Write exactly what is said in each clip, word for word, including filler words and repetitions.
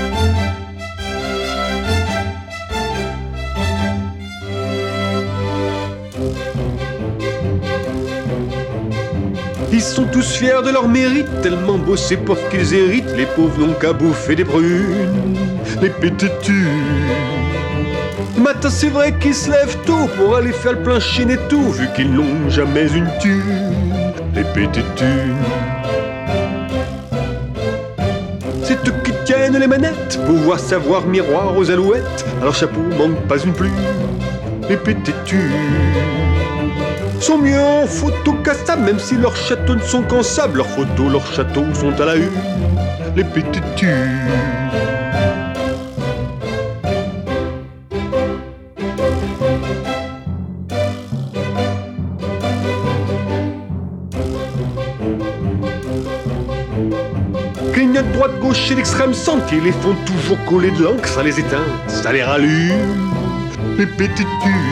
Ils sont tous fiers de leur mérite, tellement bossés pour qu'ils héritent. Les pauvres n'ont qu'à bouffer des prunes, les pététus. Le matin c'est vrai qu'ils se lèvent tôt pour aller faire le plein chine et tout, vu qu'ils n'ont jamais une thune, les pététus. C'est eux qui tiennent les manettes, pouvoir savoir miroir aux alouettes. À leur chapeau manque pas une plume, les pététus sont mieux en photo qu'à ça, même si leurs châteaux ne sont qu'en sable. Leurs photos, leurs châteaux sont à la une, les pététus. Clignotent droite, gauche et l'extrême centre, qui les font toujours coller de l'encre. Ça les éteint, ça les rallume, les pététus.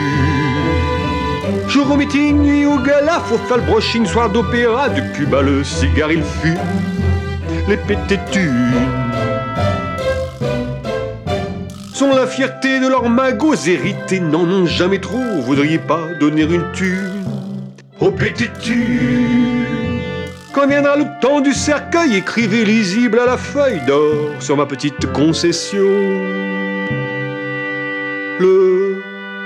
Jour au meeting, nuit au gala, faut faire le brushing, soir d'opéra. Du Cuba le cigare il fume, les pététus sont la fierté de leurs magots. Hérités n'en ont jamais trop, voudriez pas donner une thune aux pététus. Quand viendra le temps du cercueil, écrivez lisible à la feuille d'or sur ma petite concession: le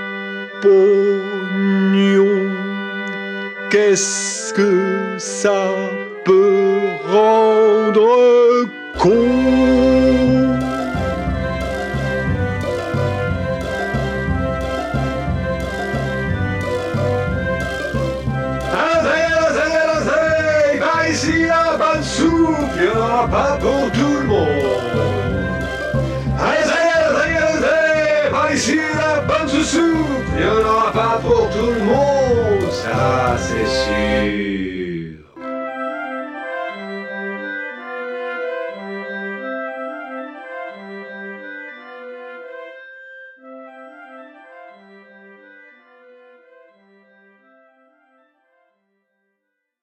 pognon, qu'est-ce que ça peut rendre con? Ici la bonne soupe, il n'y en aura pas pour tout le monde. Allez, allez, allez, allez, par ici la bonne soupe, il n'y en aura pas pour tout le monde, ça c'est sûr.